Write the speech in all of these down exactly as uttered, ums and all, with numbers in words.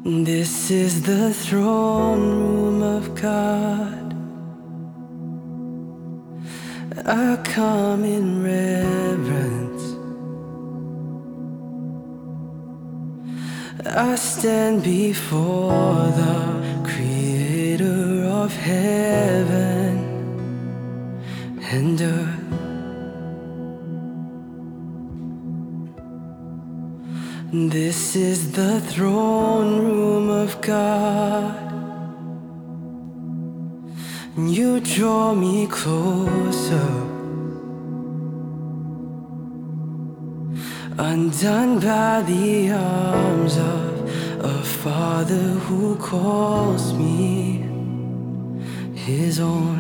This is the throne room of God. I come in reverence. I stand before the Creator of heaven and earth. This is the throne room of God. You draw me closer, undone by the arms of a Father who calls me His own.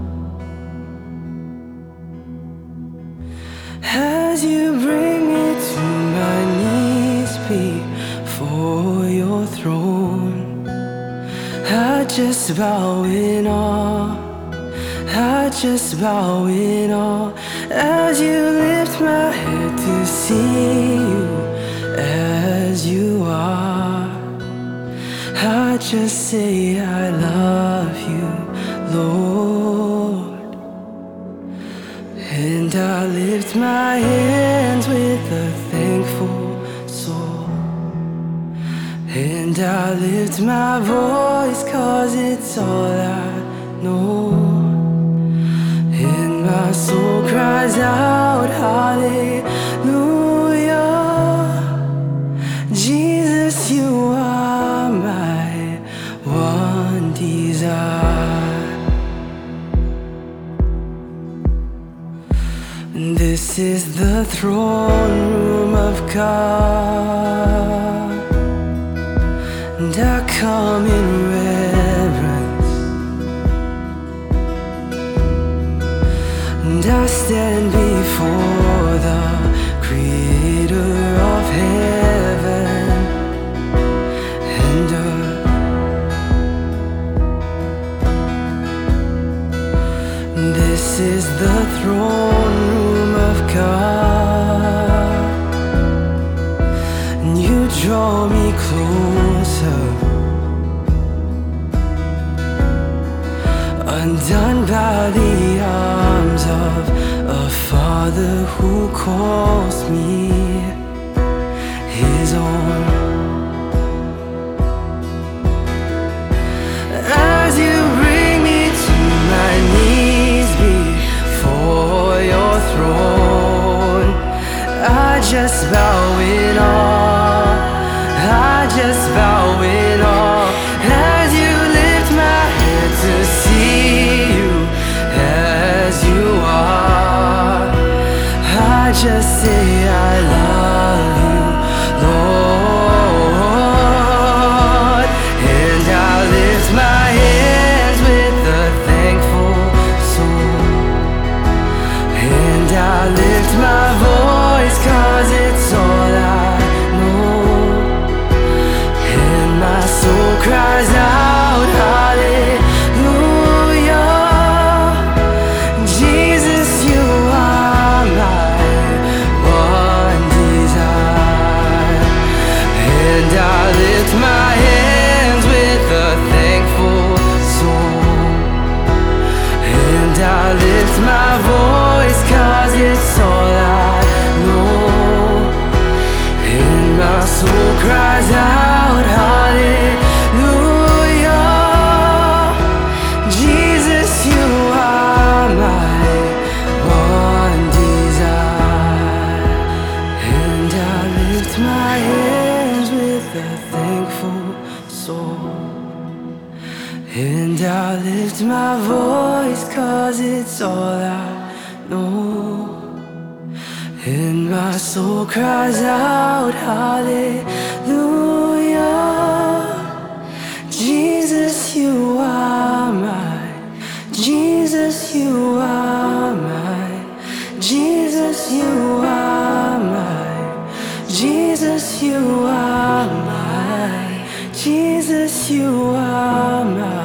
As you bring me to my knees before your throne, I just bow in awe, I just bow in awe. As you lift my head to see you as you are, I just say I love you, Lord. And I lift my hands with a thankful soul, and I lift my voice 'cause it's all I know. And my soul cries out, hallelujah. Jesus, you are my one desire. This is the throne room of God, and I come in reverence, and I stand before the Creator of heaven and earth. This is the throne room of God, and you draw me closer, undone by the arms of a Father who calls me His own. As you bring me to my knees before your throne, I just bow in awe, I just bow in awe. As you lift my head to see you as you are, I just say I love you, Lord. And I lift my hands with a thankful soul, and I lift my voice 'cause it's all I know. And my soul cries out, hallelujah. Jesus, you are my one desire. And I lift my hands with a thankful soul, and I lift my voice 'cause it's all I know. And my soul cries out, hallelujah. Jesus, you are my one desire. And I lift my hands with a thankful soul, and I lift my voice 'cause it's all I know. And my soul cries out, hallelujah. Jesus, you are mine. Jesus, you are mine. Jesus, you are mine. Jesus, you are mine. Jesus, you are mine.